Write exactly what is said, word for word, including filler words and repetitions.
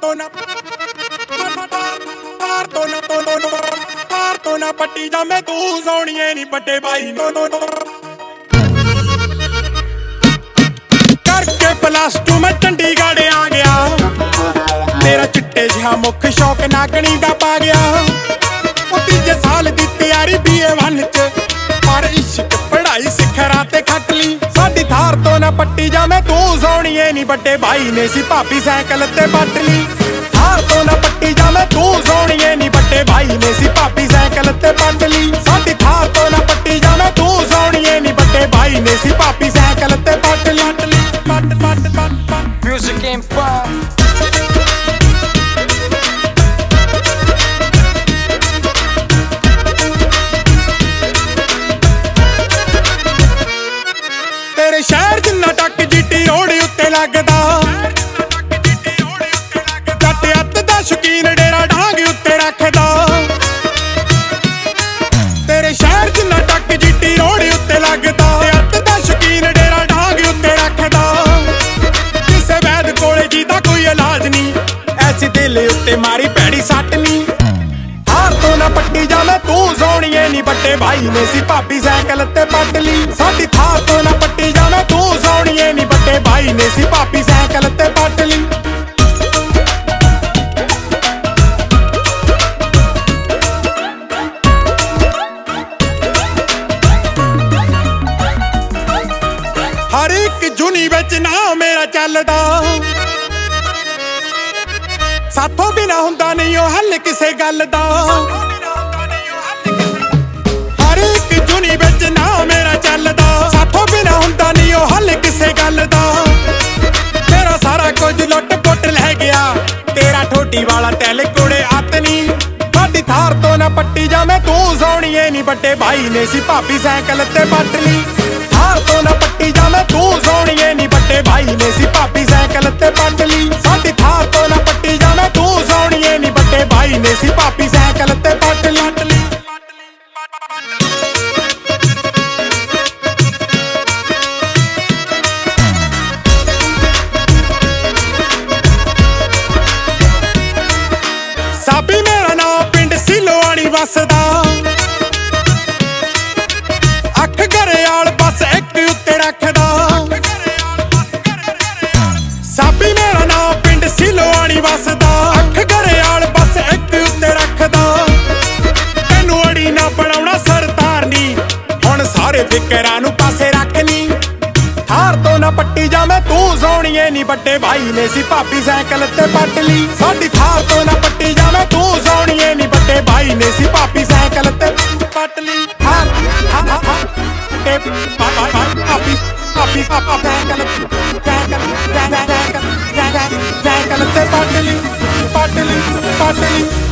ਤੋਂ ਨਾ ਤਾਰ ਤੋਂ ਨਾ ਤਾਰ ਤੋਂ ਨਾ ਪੱਟੀ ਜਾਵੇਂ ਤੂੰ ਸੋਹਣੀਏ ਨੀ ਵੱਡੇ ਭਾਈ ਨੋ ਨੋ ਕਰਕੇ ਪਲੱਸ ਟੂ ਮੈਂ ਚੰਡੀਗੜ੍ਹ ਆ ਗਿਆ ਤੇਰਾ ਚਿੱਟੇ ਜਿਹਾ ਮੁੱਖ ਸ਼ੌਕ ਨਾਗਣੀ ਦਾ ਪਾ ਗਿਆ ਉਹ ਤੀਜੇ ਸਾਲ ਦੀ ਤਿਆਰੀ ਬੀ ਏ ਵਨ ਚ ਪਰ ਇਸ਼ਕ ਪੜ੍ਹਾਈ ਸਿਖਰਾਂ ਤੇ ਖੱਟ ਲਈ ਸਾਡੀ ਥਾਰ ਤੋਂ ਨਾ ਪੱਟੀ ਜਾਵੇਂ ਤੂੰ ਸੋਹਣੀਏ ਨੀ ਵੱਡੇ ਭਾਈ ਨੇ ਸੀ ਭਾਬੀ ਸਾਈਕਲ ਤੇ ਪੱਟ ਲਈ ਥਾਰ ਤੋਂ ਨਾ ਪੱਟੀ ਜਾਵੇਂ ਤੂੰ ਸੋਹਣੀਏ ਨੀ ਵੱਡੇ ਭਾਈ ਨੇ ਸੀ ਭਾਬੀ ਸਾਈਕਲ ਤੇ ਪੱਟ ਲਈ ਸਾਡੀ ਥਾਰ ਤੋਂ ਨਾ ਪੱਟੀ ਜਾਵੇਂ ਤੂੰ ਸੋਹਣੀਏ ਨੀ ਵੱਡੇ ਭਾਈ ਨੇ ਸੀ ਭਾਬੀ ਸਾਈਕਲ ਤੇ ਪੱਟ ਲਈ ਪੱਟ ਪੱਟ ਪੱਟ Music Empire ਤੇਰੇ ਸ਼ਹਿਰ ਜਿੰਨਾ ਟੱਕ ਜੀਟੀ ਰੋਡ ਉੱਤੇ ਲੱਗਦਾ ਜੱਟ ਅੱਤ ਦਾ ਸ਼ੌਕੀਨ ਡੇਰਾ ਡਾਂਗ ਉੱਤੇ ਰੱਖਦਾ ਤੇਰੇ ਸ਼ਹਿਰ ਜਿੰਨਾ ਟੱਕ ਜੀਟੀ ਰੋਡ ਉੱਤੇ ਲੱਗਦਾ ਅੱਤ ਦਾ ਸ਼ੌਕੀਨ ਡੇਰਾ ਡਾਂਗ ਉੱਤੇ ਰੱਖਦਾ ਕਿਸੇ ਵੈਦ ਕੋਲੇ ਜੀ ਦਾ ਕੋਈ ਇਲਾਜ ਨਹੀਂ ਐਸੀ ਦਿਲ ਉੱਤੇ ਮਾਰੀ ਭੈੜੀ ਸੱਟ ਨਹੀਂ ਹਾਰ ਤੋਂ ਨਾ ਪੱਟੀ ਜਾਵੇਂ ਤੂੰ ਸੋਹਣੀਏ ਨੀ ਵੱਡੇ ਭਾਈ ਨੇ ਸੀ ਭਾਬੀ ਸਾਈਕਲ ਤੇ ਪੱਟ ਲਈ ਸਾਡੀ ਥਾਰ ਤੋਂ ਨਾ ਪੱਟੀ ਜਾਵੇਂ ਤੂੰ ਸੋਹਣੀਏ ਨੀ ਵੱਡੇ ਭਾਈ ਨੇ ਸੀ ਭਾਬੀ ਸਾਈਕਲ ਤੇ ਪੱਟ ਲਈ ਹਰ ਇੱਕ ਜੁਨੀ ਵਿੱਚ ਨਾ ਮੇਰਾ ਚੱਲਦਾ ਸਾਥੋਂ ਬਿਨਾ ਹੁੰਦਾ ਨਹੀਂ ਉਹ ਹੱਲ ਕਿਸੇ ਗੱਲ ਦਾ ਹਰ ਇੱਕ ਜੁਨੀ ਵਿੱਚ ਨਾ ਮੇਰਾ ਚੱਲਦਾ ਸਾਥੋਂ ਬਿਨਾ ਹੁੰਦਾ ਨਹੀਂ ਉਹ ਹੱਲ ਕਿਸੇ ਗੱਲ ਦਾ ਤੇਰਾ ਸਾਰਾ ਕੁਝ ਲੁੱਟ ਪੁੱਟ ਲੈ ਗਿਆ ਤੇਰਾ ਠੋਡੀ ਵਾਲਾ ਟੈਲ ਕੋਲੇ ਅੱਤ ਨਹੀਂ ਸਾਡੀ ਥਾਰ ਤੋਂ ਨਾ ਪੱਟੀ ਜਾਵੇਂ ਤੂੰ ਸੋਹਣੀਏ ਨੀ ਵੱਡੇ ਭਾਈ ਨੇ ਸੀ ਭਾਬੀ ਸਾਈਕਲ ਤੇ ਪੱਟ ਲਈ ਥਾਰ ਤੋਂ ਨਾ ਪੱਟੀ ਜਾਵੇਂ ਤੂੰ ਸੋਹਣੀਏ ਨੀ ਵੱਡੇ ਭਾਈ ਨੇ ਸੀ ਭਾਬੀ ਸਾਈਕਲ ਤੇ ਪੱਟ ਲਈ ਸਾਡੀ ਥਾਰ ਤੋਂ ਨਾ ਪੱਟੀ ਜਾਵੇਂ ਤੂੰ ਸੋਹਣੀਏ ਨੀ ਵੱਡੇ ਭਾਈ ਨੇ ਸੀ ਭਾਬੀ ਸਾਈਕਲ ਤੇ ਪੱਟ ਲਈ ਸਾਬੀ ਮੇਰਾ ਨਾਮ ਪਿੰਡ ਸਿਲੋਆਣੀ ਵਸਦਾ ਅੱਖ ਘਰਿਆਲ ਬਸ ਇੱਕ ਉੱਤੇ ਰੱਖਦਾ ਸਾਬੀ ਮੇਰਾ ਨਾਮ ਪਿੰਡ ਸਿਲੋਆਣੀ ਵਸਦਾ ਅੱਖ ਘਰਿਆਲ ਬਸ ਇੱਕ ਉੱਤੇ ਰੱਖਦਾ ਤੈਨੂੰ ਅੜੀ ਨਾ ਬਣਾਉਣਾ ਸਰਦਾਰ ਨੀ ਹੁਣ ਸਾਰੇ ਫਿਕਰਾਂ ਨੂੰ ਪਾਸੇ ਰੱਖ ਲਈ ਥਾਰ ਤੋਂ ਨਾ ਪੱਟੀ ਜਾਵੇਂ ਤੂੰ ਸੋਹਣੀਏ ਨੀ ਵੱਡੇ ਭਾਈ ਨੇ ਸੀ ਭਾਬੀ ਸਾਈਕਲ ਤੇ ਪੱਟ ਲਈ ਸਾਡੀ ਥਾਰ ਤੋਂ ਨਾ ਪੱਟੀ ਜਾਵੇਂ ਤੂੰ ਸੋਹਣੀਏ ਨੀ ਵੱਡੇ ਭਾਈ ਨੇ ਸੀ ਭਾਬੀ ਸਾਈਕਲ ਤੇ ਪੱਟ ਲਈ ਥਾਰ ਤੇ ਭਾਬੀ ਭਾਬੀ ਪਾਪਾ ਸਾਈਕਲ ਸਾਈਕਲ ਸਾਈਕਲ ਸਾਈਕਲ ਤੇ ਪੱਟ ਲਈ ਪੱਟ ਲਈ ਪੱਟ ਲਈ